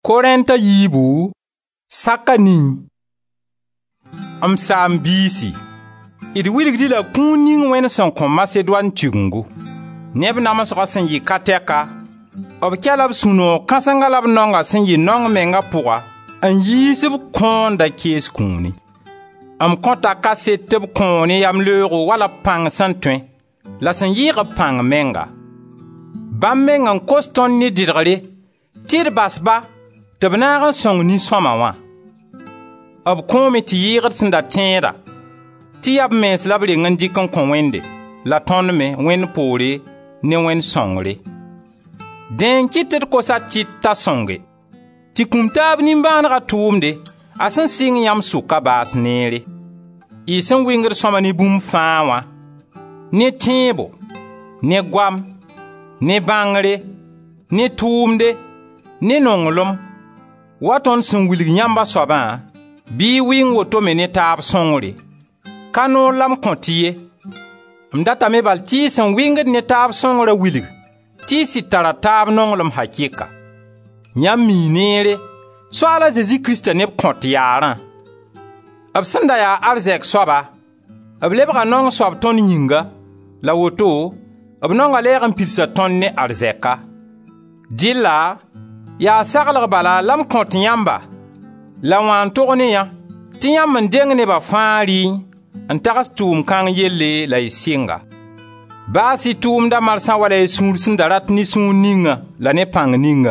Korenta yibu sakani am sam bisi idi wilgdi la kuning wen son kon Macedon tugungu neb namas rasen yi kateka ob kelab suno kasangalab nonga sen yi nong menga puga an yisib konda kes kuni am konta kaseteb koni yam leuro wala pang santwen la sen yiga pang menga bam menga koston ni dirgare tir basba tabnaga song ni soma wa ob komi ti yigat sinda tẽeda tɩ yab mens la b reng n dɩk n kõ wẽnde la tõnd me wẽnd poore ne wẽnd sõngre dẽn kɩt tɩ d kosa tɩt t'a sõnge tɩ kũm taab nimbãanegã tʋʋmde a sẽn sɩng yãmb sʋka baas neere y sẽn wɩngd sõma ne bũmb fãa wã ne tẽebo ne goam ne bãngre ne tʋʋmde ne nonglem wa tõnd sẽn wilg yãmba soabã bɩ wɩng woto me ne taab sõngre ka noor lam kõ tɩ ye m datame bal tɩ y sẽn wɩngd ne taab sõngrã wilg tɩ y sɩd tara taab nonglem hakɩka yãmb mii neere Soaala Zezi Krista neb kõt yaarã b sẽn da yaa arzɛk soaba b lebga nong soab tõnd yĩnga la woto b nonga lɛɛg n pilsa tõnd ne arzɛka dɩlla yaa saglg bala la m kõt yãmba la wã n tog ne yã tɩ yãmb n deng nebã fãa rɩ n tags tʋʋm kãng yelle la y sɩnga baasɩ tʋʋmda marsã wala y sũur sẽn da rat ne sũur ninga la ne pãng ninga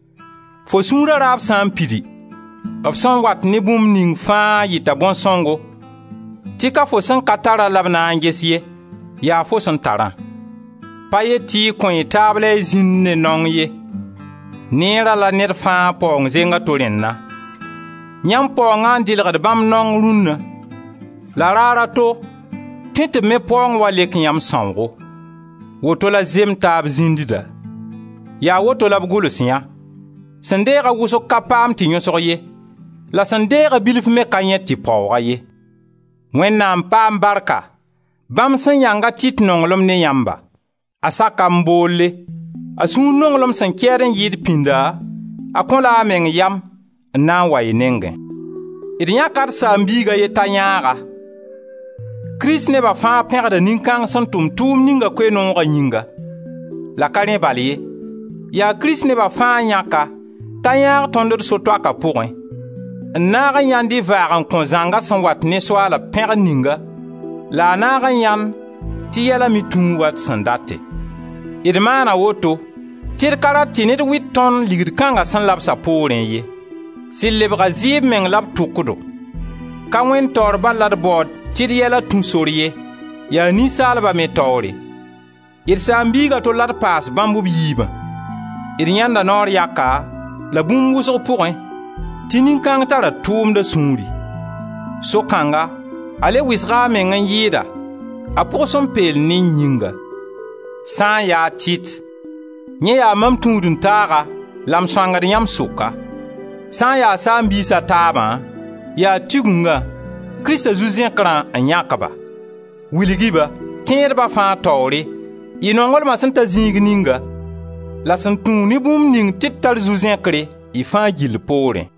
fo sũurã raab sã n pidi b sẽn wat ne bũmb ning fãa yɩta bõn-sõngo tɩ ka fo sẽn ka tara la b na n ges ye yaa fo sẽn tarã pa ye tɩ y kõ y taab la y zĩnd ne nong ye neera la ned fãa paoong zenga to rẽnna yãmb paoongã n dɩlgd bãmb nong rũnnã la raara to tõe tɩ b me paoong wa lek yãmb sõngo woto la zem taab zĩndda yaa woto la b gʋls yã sẽn deega wʋsg ka paam tɩ yõsg ye la sẽn deega bilf me ka yẽ tɩ paooga ye wẽnnaam paam barka bãmb sẽn yãnga tɩt nonglem ne yãmba a saka n boolle a sũur nonglem sẽn kɛɛd n yɩɩd pĩnda a kõ la a meng yam n na n wa y nengẽ d yãka d saam-biigã ye t'a yãaga Kirist nebã fãa pẽgda nin-kãng sẽn tʋm tʋʋm ninga koe-noogã yĩnga la ka rẽ bal ye yaa Kirist nebã fãa yãka t'a yãag tõnd d so-toaka pʋgẽ n naag n yãnd y vaag n kõ zãnga sẽn wat ne Soaala pẽgd ninga la a naag n yãnd tɩ yɛla me tũu wat sẽn date d maana woto tɩ d ka rat tɩ ned wɩt tõnd ligd kãnga sẽn labsa poorẽ ye sɩd lebga zɩɩb meng la b tʋkdo ka wẽn taoor bal la d baood tɩ d yɛla tũ-sor ye yaa ninsaalba me taoore d saam-biigã to la d paas bãmb b yiibã d yãnda naoor yaka la bũmb wʋsg pʋgẽ tɩ nin-kãng tara tʋʋmda sũuri so-kãnga a le wɩsga a meng n yɩɩda a pʋgs n peel ne yĩnga sã n yaa tɩt yẽ yaa mam tũud-n-taaga la m sõangd yãmb sʋka sã n yaa saam-biisã taabã yaa tigunga Krista zu-zẽkrã n yãkba wilgi-ba tẽedba fãa taoore y nonglmã sẽn ta zĩig ninga la sẽn tũu ne bũmb ning tɩ d tar zu-zẽkre y fãa gill poorẽ